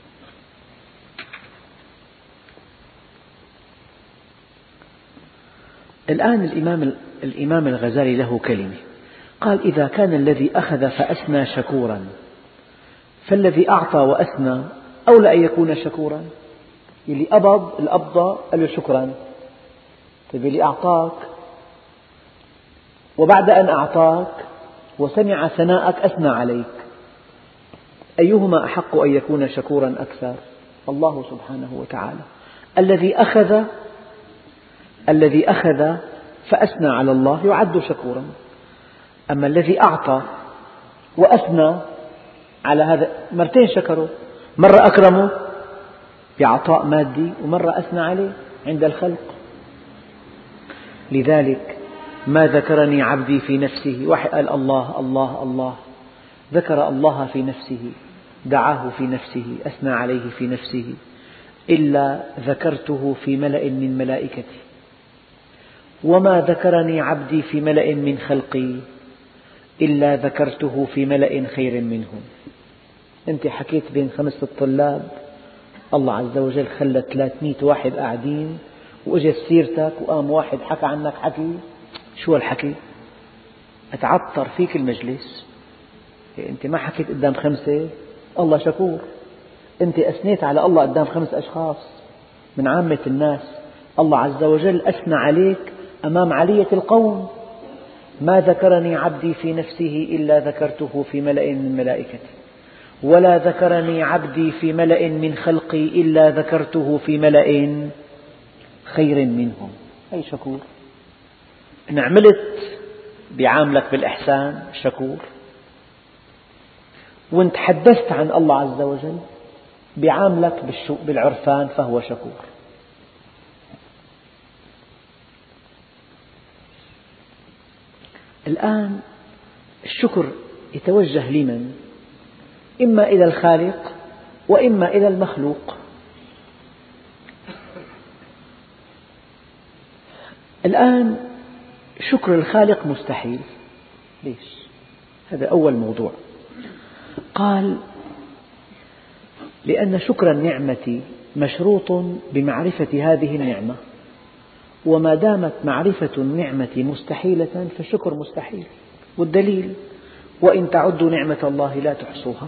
S1: الآن الإمام الغزالي له كلمة، قال: إذا كان الذي أخذ فأثنى شكورا، فالذي أعطى وأثنى أولى أن يكون شكورا. اللي قبض القبضة قال له شكرا، طيب اللي أعطاك وبعد أن أعطاك وسمع ثناءك أثنى عليك، أيهما أحق أن يكون شكورا أكثر؟ الله سبحانه وتعالى. الذي أخذ فأثنى على الله يعد شكورا، أما الذي أعطى وأثنى على هذا مرتين شكره، مرة أكرمه بعطاء مادي ومرة أثنى عليه عند الخلق. لذلك ما ذكرني عبدي في نفسه، واحد قال الله الله الله، ذكر الله في نفسه، دعاه في نفسه، أثنى عليه في نفسه، إلا ذكرته في ملأ من ملائكتي. وما ذكرني عبدي في ملأ من خلقي إلا ذكرته في ملأ خير منهم. أنت حكيت بين 5 طلاب، الله عز وجل خلى 300 واحد قاعدين وإجت سيرتك وقام واحد حكى عنك حكي، شو هالحكي؟ أتعطر فيك المجلس. أنت ما حكيت قدام 5، الله شكور. أنت أثنيت على الله قدام 5 أشخاص من عامة الناس، الله عز وجل أثنى عليك أمام علية القوم. ما ذكرني عبدي في نفسه إلا ذكرته في ملأ من ملائكتي، ولا ذكرني عبدي في ملأ من خلقي إلا ذكرته في ملأ خير منهم. أي شكور. إن عملت بيعاملك بالإحسان شكور، وإن تحدثت عن الله عز وجل بيعاملك بالعرفان فهو شكور. الآن الشكر يتوجه لمن؟ إما إلى الخالق وإما إلى المخلوق. الآن شكر الخالق مستحيل. ليش؟ هذا أول موضوع. قال: لأن شكر النعمة مشروط بمعرفة هذه النعمة، وما دامت معرفة النعمة مستحيلة فالشكر مستحيل. والدليل: وإن تعدوا نعمة الله لا تحصوها.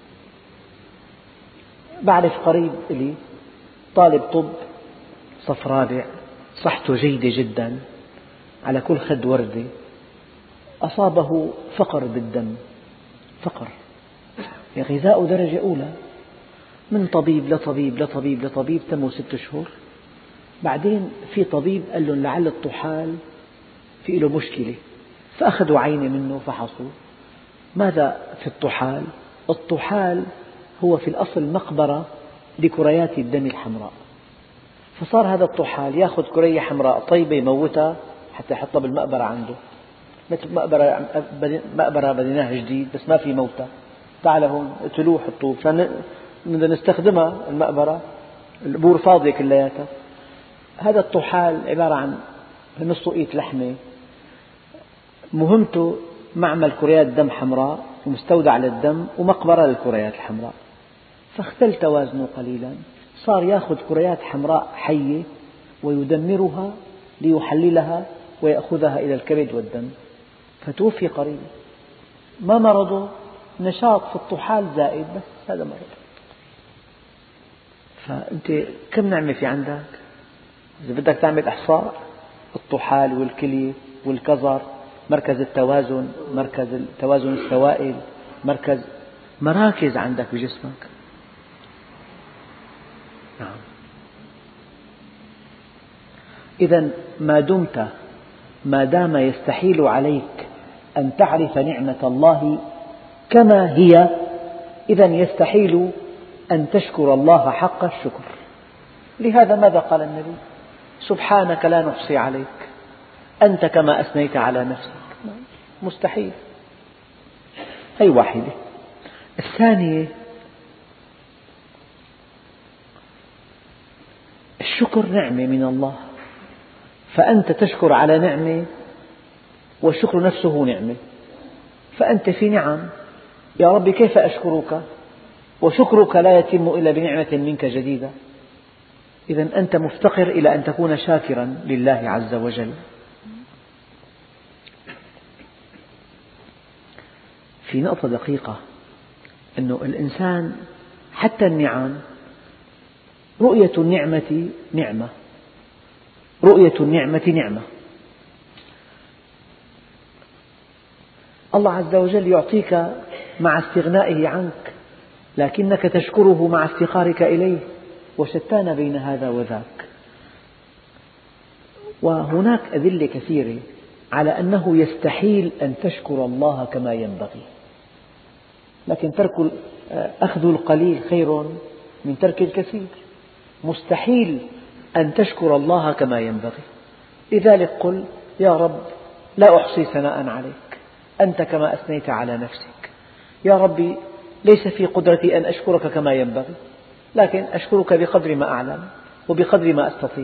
S1: بعرف قريب لي طالب طب صف رابع، صحته جيدة جدا، على كل خد وردة، أصابه فقر بالدم، فقر، غذاء درجة أولى، من طبيب لطبيب لطبيب لطبيب، تموا 6 أشهر. بعدين في طبيب قال لهم لعل الطحال في له مشكلة، فأخذوا عينة منه فحصوا. ماذا في الطحال؟ الطحال هو في الأصل مقبرة لكريات الدم الحمراء، فصار هذا الطحال يأخذ كرية حمراء طيبة يموتها حتى يحطها بالمقبرة عنده، مثل مقبرة بنيناها جديد بس ما في موتى، تعال هون اقتلوه حطوه عشان بدنا نستخدمها المقبرة، القبور فاضية كلياتها. هذا الطحال عبارة عن نص وقية لحمة، مهمته معمل كريات دم حمراء ومستودع للدم ومقبرة للكريات الحمراء. فاختل توازنه قليلا، صار يأخذ كريات حمراء حية ويدمرها ليحللها ويأخذها إلى الكبد والدم، فتوفي قريبا. ما مرضه؟ نشاط في الطحال زائد، بس هذا مرض. فأنت كم نعمة في عندك؟ إذا بدك تعمل إحصاء: الطحال والكلي والكظر، مركز التوازن، مركز توازن السوائل، مراكز عندك بجسمك. نعم. إذا ما دام يستحيل عليك أن تعرف نعمة الله كما هي، إذا يستحيل أن تشكر الله حق الشكر. لهذا ماذا قال النبي؟ سبحانك لا نحصي عليك، أنت كما أثنيت على نفسك. مستحيل. هي واحدة. الثانية: الشكر نعمة من الله، فأنت تشكر على نعمة والشكر نفسه نعمة، فأنت في نعم. يا رب كيف أشكرك؟ وشكرك لا يتم إلا بنعمة منك جديدة. إذا أنت مفتقر إلى أن تكون شاكرا لله عز وجل. في نقطة دقيقة، أن الإنسان حتى النعم، رؤية النعمة نعمة، رؤية النعمة نعمة. الله عز وجل يعطيك مع استغنائه عنك، لكنك تشكره مع افتقارك إليه، وشتان بين هذا وذاك. وهناك أدلة كثيرة على أنه يستحيل أن تشكر الله كما ينبغي، لكن أخذ القليل خير من ترك الكثير. مستحيل أن تشكر الله كما ينبغي، لذلك قل يا رب لا أحصي ثناء عليك، أنت كما أثنيت على نفسك. يا ربي ليس في قدرتي أن أشكرك كما ينبغي، لكن أشكرك بقدر ما أعلم وبقدر ما أستطيع.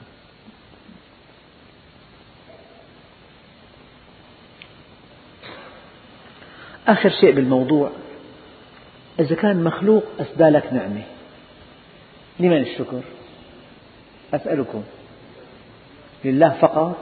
S1: آخر شيء بالموضوع، إذا كان مخلوق أسدى لك نعمة، لمن الشكر؟ أسألكم، لله فقط؟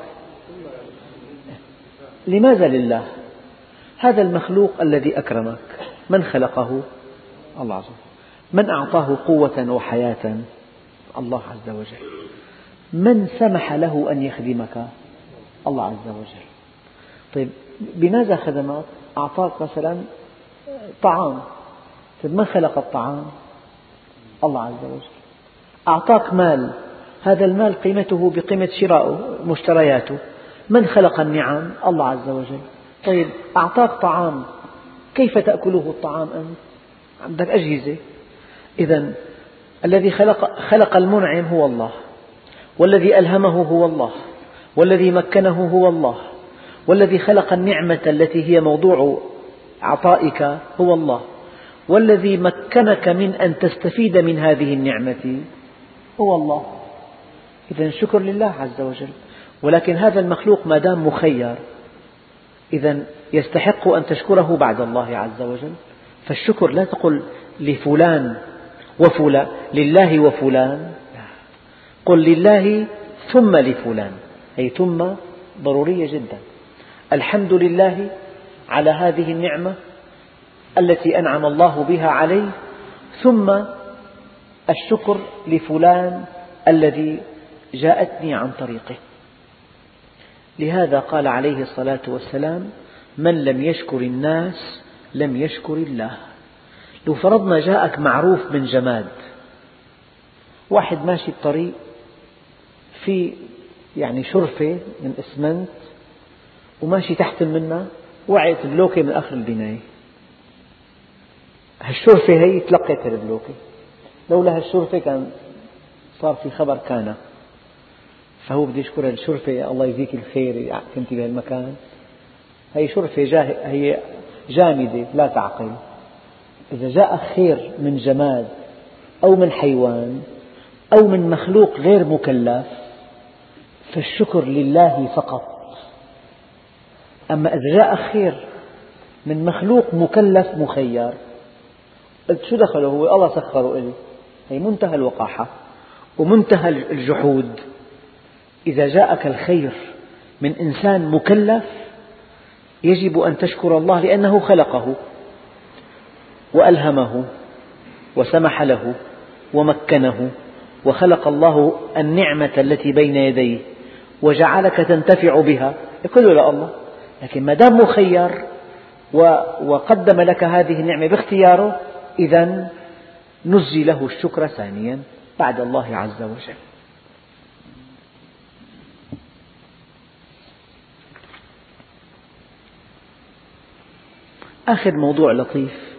S1: لماذا لله؟ هذا المخلوق الذي أكرمك من خلقه؟ الله عز وجل. من أعطاه قوة وحياة؟ الله عز وجل. من سمح له أن يخدمك؟ الله عز وجل. طيب بماذا خدمك؟ أعطاك مثلا طعام، طيب من خلق الطعام؟ الله عز وجل. أعطاك مال، هذا المال قيمته بقيمة شرائه مشترياته، من خلق النعم؟ الله عز وجل. طيب أعطاك طعام، كيف تأكله الطعام أنت؟ عندك أجهزة. إذن الذي خلق المنعم هو الله، والذي ألهمه هو الله، والذي مكنه هو الله، والذي خلق النعمة التي هي موضوع عطائك هو الله، والذي مكنك من أن تستفيد من هذه النعمة هو الله. إذن شكر لله عز وجل. ولكن هذا المخلوق ما دام مخير، إذن يستحق أن تشكره بعد الله عز وجل. فالشكر لا تقل لفلان وفلان، لله وفلان، قل لله ثم لفلان، أي ثم ضرورية جدا. الحمد لله على هذه النعمة التي أنعم الله بها علي، ثم الشكر لفلان الذي جاءتني عن طريقه. لهذا قال عليه الصلاة والسلام: من لم يشكر الناس لم يشكر الله. لو فرضنا جاءك معروف من جماد، واحد ماشي بطريق في شرفة من إسمنت وماشي تحت منها وقعت بلوكة من آخر البناية، هالشرفة هي تلقت البلوكة، لولا هالشرفة كان صار في خبر كان، فهو بده يشكر الشرفة، الله يجزيك الخير كنت بهالمكان. هي شرفة هي جامدة لا تعقل. إذا جاء خير من جماد أو من حيوان أو من مخلوق غير مكلف فالشكر لله فقط. أما إذا جاء خير من مخلوق مكلف مخير، قلت شو دخله هو؟ الله سخره إلي. هي منتهى الوقاحة ومنتهى الجحود. إذا جاءك الخير من إنسان مكلف يجب أن تشكر الله، لأنه خلقه وألهمه وسمح له ومكنه، وخلق الله النعمة التي بين يديه وجعلك تنتفع بها، كله لله. لكن ما دام مخير وقدم لك هذه النعمة باختياره، إذن نزي له الشكر ثانيا بعد الله عز وجل. آخر موضوع لطيف،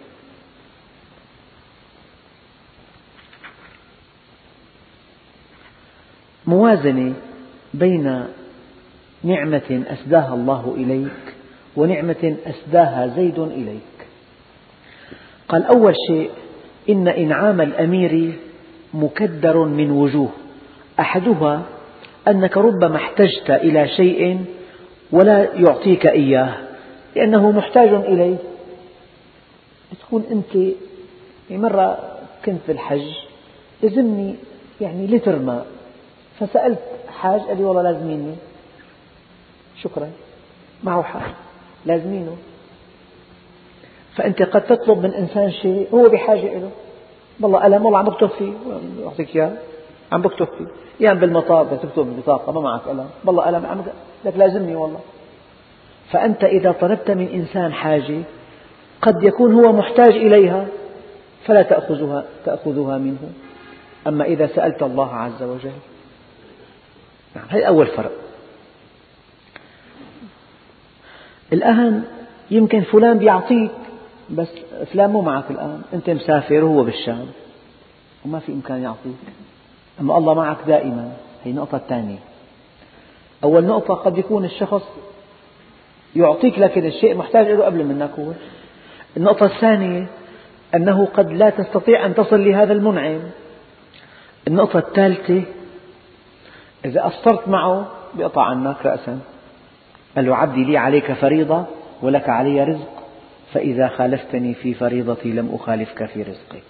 S1: موازنة بين نعمة أسداها الله إليك ونعمة أسداها زيد إليك. قال: أول شيء إن إنعام الأمير مكدر من وجوه، أحدها أنك ربما احتجت إلى شيء ولا يعطيك إياه لأنه محتاج إليه. تكون أنت مرة كنت في الحج لزمني لتر ماء، فسألت حاج قال لي والله لازميني، شكرا، معه حق لازمينه. فأنت قد تطلب من إنسان شيء هو بحاجة له، والله قلم، والله عم بكتب فيه، أعطيك إياه عم بكتب فيه، بالمطار بدك تكتب بطاقة ما معك قلم، والله قلم لك لازمني والله. فأنت إذا طلبت من إنسان حاجة قد يكون هو محتاج إليها فلا تأخذها منه. أما إذا سألت الله عز وجل، هذا أول فرق. الآن يمكن فلان بيعطيك بس فلان مو معك الآن، أنت مسافر وهو بالشام وما في إمكان يعطيك، أما الله معك دائما. هي النقطة الثانية. أول نقطة قد يكون الشخص يعطيك لكن الشيء محتاج له قبل منك هو. النقطة الثانية أنه قد لا تستطيع أن تصل لهذا المنعم. النقطة الثالثة إذا قصرت معه بيقطع عنك رأسا. قال له عبدي لي عليك فريضة ولك علي رزق، فإذا خالفتني في فريضتي لم أخالفك في رزقك.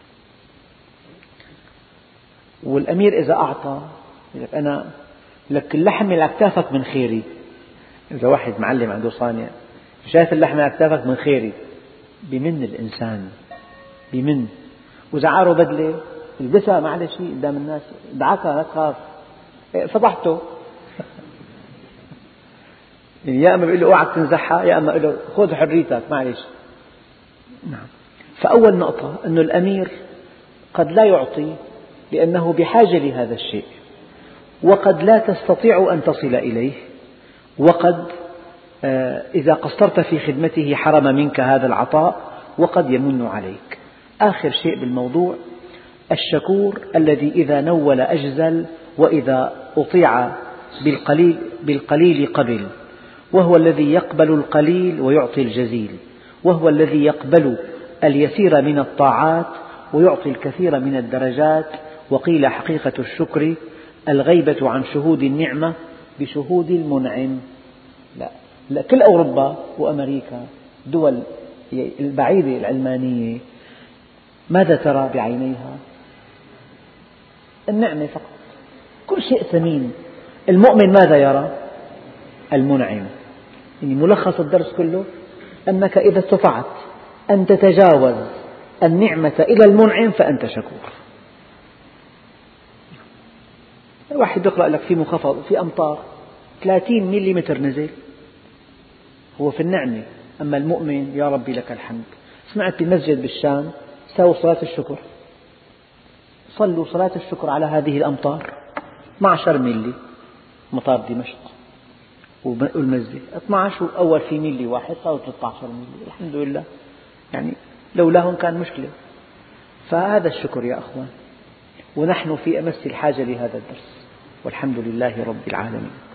S1: والأمير إذا أعطى أنا لك اللحم على أكتافك من خيري. إذا واحد معلم عنده صانع شايف اللحم على أكتافك من خيري بمن الإنسان بمن، وإذا عاره بدلة البسها معلش قدام الناس، دعكها لا تخاف فضحته. يعني يا أما بيقول له اوعك تنزحها، يا أما بيقول له خذ حريتك معلش. نعم. فأول نقطة أن الأمير قد لا يعطي لأنه بحاجة لهذا الشيء، وقد لا تستطيع أن تصل إليه، وقد إذا قصرت في خدمته حرم منك هذا العطاء، وقد يمن عليك. آخر شيء بالموضوع الشكور الذي إذا نول أجزل، وإذا أطيع بالقليل قبل، وهو الذي يقبل القليل ويعطي الجزيل، وهو الذي يقبل اليسير من الطاعات ويعطي الكثير من الدرجات. وقيل حقيقة الشكر الغيبة عن شهود النعمة بشهود المنعم. لا كل أوروبا وأمريكا دول البعيدة العلمانية ماذا ترى بعينيها؟ النعمة فقط، كل شيء ثمين. المؤمن ماذا يرى؟ المنعم. يعني ملخص الدرس كله أنك إذا استطعت أن تتجاوز النعمة إلى المنعم فأنت شكور. واحد يقرأ لك في منخفض في أمطار 30 ملم نزل، هو في النعمة. أما المؤمن يا ربي لك الحمد. سمعت بمسجد بالشام سووا صلاة الشكر، صلوا صلاة الشكر على هذه الأمطار 12 ملي مطار دمشق والمسجد 12، وأول في ملي واحد صاروا 13 ملي، الحمد لله. يعني لولاهم كان مشكلة. فهذا الشكر يا أخوان، ونحن في أمس الحاجة لهذا الدرس، والحمد لله رب العالمين.